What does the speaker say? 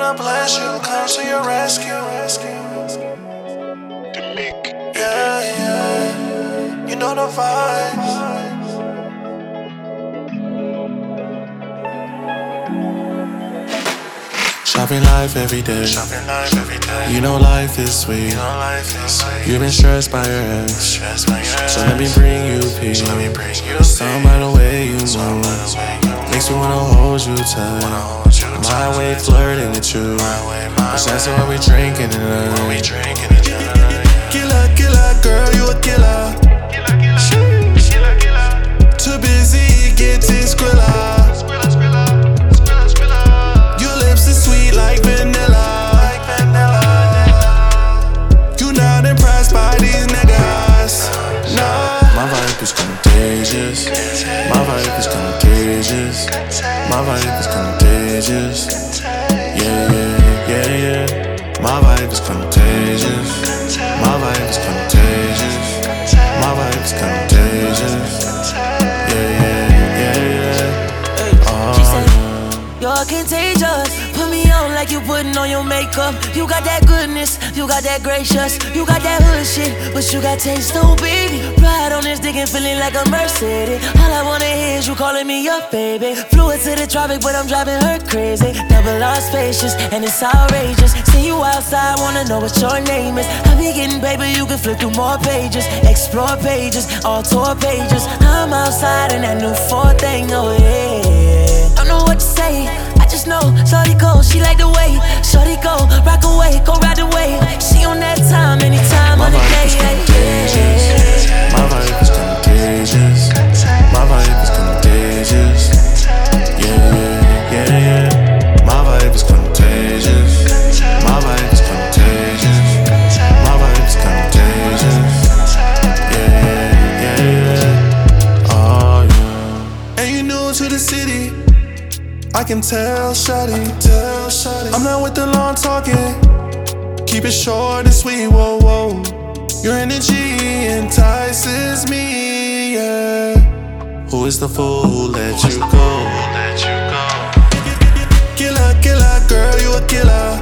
wanna bless you, come to your rescue. Yeah, yeah, you know the vibes. Shopping life every day. You know life is sweet. You've been stressed by your ex, so let me bring you peace. Something by the way you move makes me wanna hold you tight. My way flirting with you, but that's what we drinking tonight. Killer, killer, girl, you a killer. Too busy getting skrilla. Your lips are sweet like vanilla. You not impressed by these niggas. Nah. My vibe is contagious. My vibe is contagious. My vibe is contagious. Yeah, yeah, yeah, yeah. My vibe is contagious. My vibe is contagious. My vibe is contagious. Yeah, yeah, yeah, yeah. She said, you're contagious. Put me on like you putting on your makeup. You got that goodness, you got that gracious, you got that hood shit, but you got taste, oh baby. Ride on this dick and feeling like a Mercedes. All I wanna hear is you calling me up, baby. Flew it to the tropic, but I'm driving her crazy. Double R spacious, and it's outrageous. See you outside, wanna know what your name is. I be getting paper, you can flip through more pages. Explore pages, all tour pages. I'm outside in that new Ford thing, oh yeah. Don't know what to say, I just know shorty go, she like the way. Shorty go, rock away, go ride away. She on that time, anytime on the day. My vibe is contagious. My vibe is contagious. Yeah, yeah, yeah, yeah. My vibe is contagious. My vibe is contagious. My vibe is contagious. Yeah, yeah, yeah, yeah. Oh yeah. And you new to the city, I can tell, shawty. I'm not with the long talking. Keep it short and sweet, whoa, whoa. Your energy entices me, yeah. Who is the fool who let you go? Killer, killer, girl, you a killer.